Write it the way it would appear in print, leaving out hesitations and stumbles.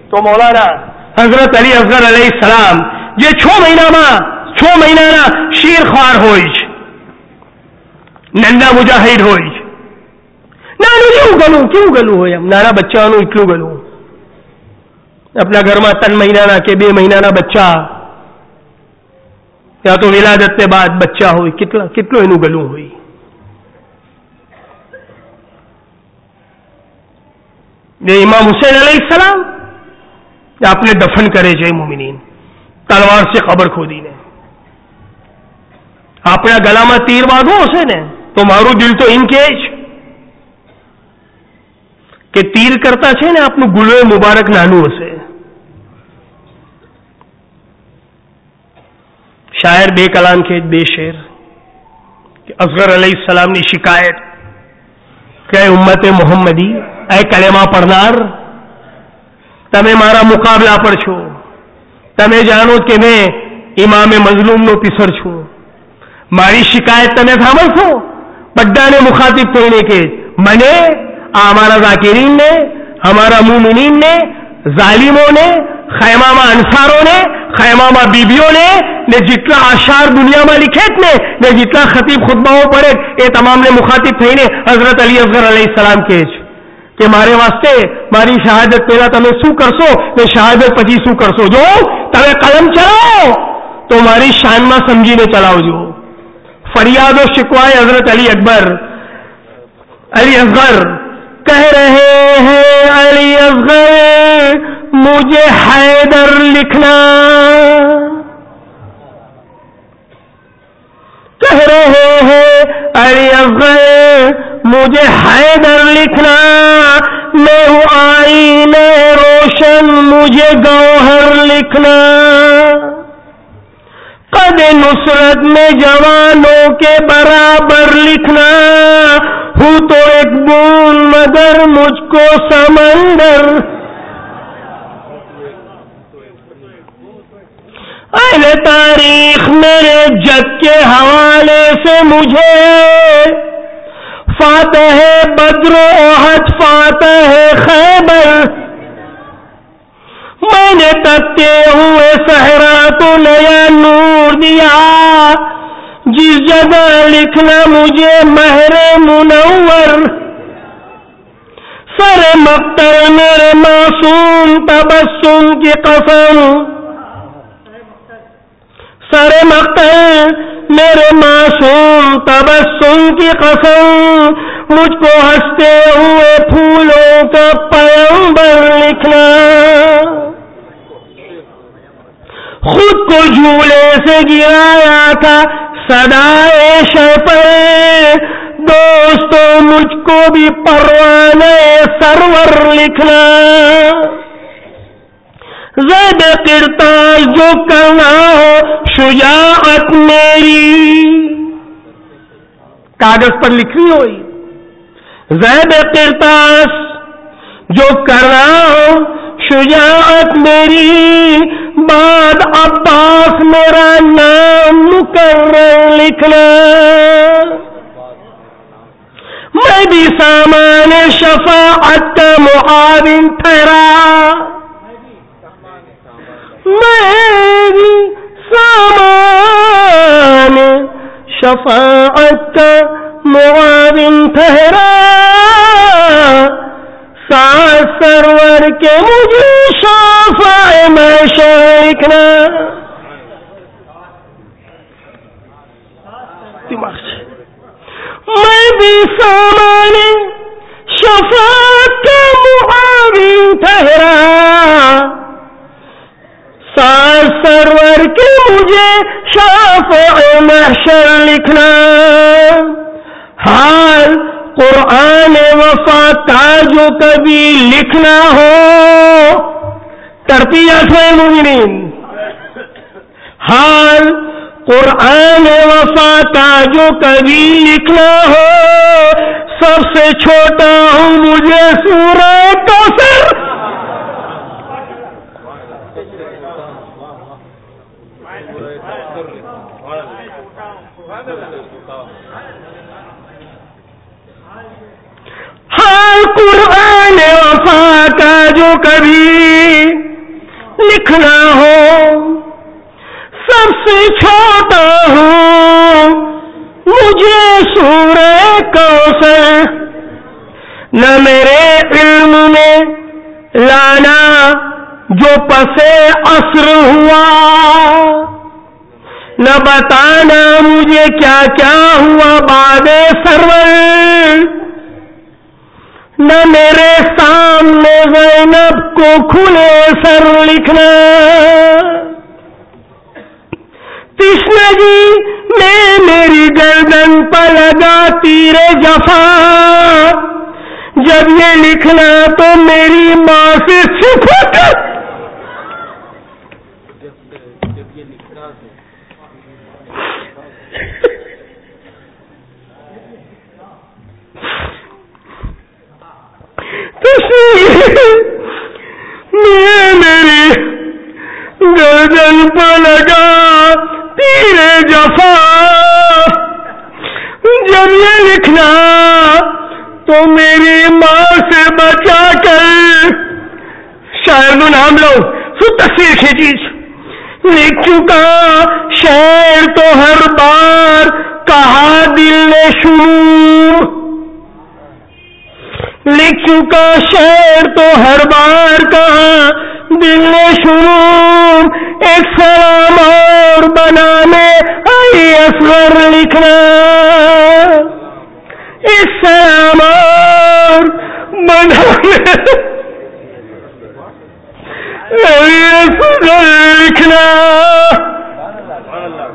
تو مولانا حضرت علی اصغر علیہ السلام یہ 6 مہینہ شیر خوار ہوئی نندا مجاہد ہوئی نانو کیوں گلو ہوئی ہم نارا بچہ کیوں گلو اپنا گھر میں 3 مہینہ کے 2 مہینہ بچہ یا تو ولادت کے بعد بچہ ہوئی کتلو اینو گلو ہوئی یہ امام حسین علیہ السلام آپ نے دفن کرے جے مومنین تلوار سے قبر کھودی نے اپنا گلا میں تیر واگو اسے نے تو مارو دل تو ان کے کہ تیر کرتا ہے نے آپ گلو مبارک نانو ہسے شاعر بے کلام کے بے شعر کہ اصغر علیہ السلام نے شکایت کہ امت محمدی اے کلمہ پڑھنار تمہیں مارا مقابلہ پر چھو تمہیں جانو کہ میں امام مظلوم نو پسر چھو ماری شکایت تمہیں سامل چھو بڑا نے مخاطب کہنے کے منے ہمارا ذاکرین نے ہمارا مومنین نے ظالموں نے خیمامہ انصاروں نے خیمامہ بیبیوں نے جتنا اشعار دنیا میں لکھے نے جتنا خطیب خطباؤں پڑھے یہ تمام نے مخاطب تھے حضرت علی اصغر علیہ السلام کے کہ مارے واسطے ماری شہادت پہلا تمہیں سو کرسو میں شہادت پچی سو کرسو جو تمہیں قلم چلاؤ تو ماری شان میں سمجھی نے چلاؤ جو فریاد و شکوائے حضرت علی اصغر کہہ رہے ہیں علی اصغر مجھے حیدر لکھنا کہہ رہے ہیں علی اصغر مجھے حیدر لکھنا میں ہوں آئینہ روشن مجھے گوہر لکھنا قد نصرت میں جوانوں کے برابر لکھنا ہوں تو ایک بون مگر مجھ کو سمندر اہل تاریخ میرے جد کے حوالے سے مجھے فاتح بدر و احد فاتح خیبر میں نے تکتے ہوئے صحرا تو نیا نور دیا جس جگہ لکھنا مجھے مہر منور سر مقتل میرے معصوم تبسم کی قسم سر مقتل میرے معصوم تبسم کی قسم مجھ کو ہنستے ہوئے پھولوں کا پیغمبر لکھنا خود کو جھولے سے گرایا تھا صدائے شفر دوستو مجھ کو بھی پروانے سرور لکھنا زید کرتاس جو کرنا ہو شجاعت میری کاغذ پر لکھنی ہوئی زید کرتاس جو کرنا ہو شجاعت میری بعد عباس میرا نام مکرر لکھنا میں بھی سامان شفاعت کا معاون ٹھہرا میں بھی سامان شفاعت کا معاون ٹھہرا ساز سرور کے مجھے شفاعِ محشر لکھنا میں بھی سامان شفاعت کا معاون ٹھہرا ساز سرور کے مجھے شفاعِ محشر لکھنا حال قرآن وفا کا جو کبھی لکھنا ہو ترتیب ہے مومنین حال قرآن وفا کا جو کبھی لکھنا ہو سب سے چھوٹا ہوں مجھے سورہ کوثر حال قرآن وفا کا جو کبھی لکھنا ہو سب سے چھوٹا ہوں مجھے سورہ کوثر، نہ میرے علم میں لانا جو پسے عصر ہوا، نہ بتانا مجھے کیا کیا ہوا بعد سرور، نہ میرے سامنے زینب کو کھلے سر لکھنا، تشنگی میں میری گردن پر لگا تیر جفا، جب یہ لکھنا تو میری ماں سے چھپ کر میری گردن پر لگا تیر جفا، جب یہ لکھنا تو میری ماں سے بچا کر، شاعر نو نام لو سو تصویر کھینچیج، لکھ چکا شعر تو ہر بار کہا دل نے شروع، لکھ چکا شعر تو ہر بار کہا دل نے شروع، ایک سلام اور بنانے آئی اصغر لکھنا، ایک سلام اور بنانے آئی اصغر لکھنا،